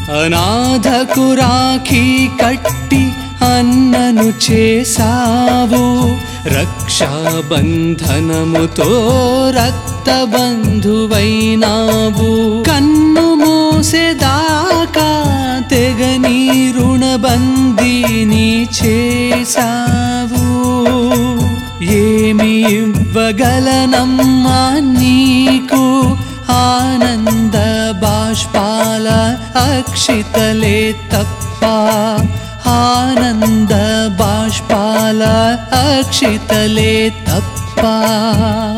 అనాథకు రాఖీ కట్టి అన్నను చేసావు, రక్షాబంధనముతో రక్తబంధువైనావు. కన్ను మూసేదాకా తెగని రుణబందీని చేసావు. ఏమి ఇవ్వగలనమ్మా నీకు, ఆనంద బాష్పాల అక్షితలే తప్ప, ఆనంద బాష్పాల అక్షితలే తప్ప.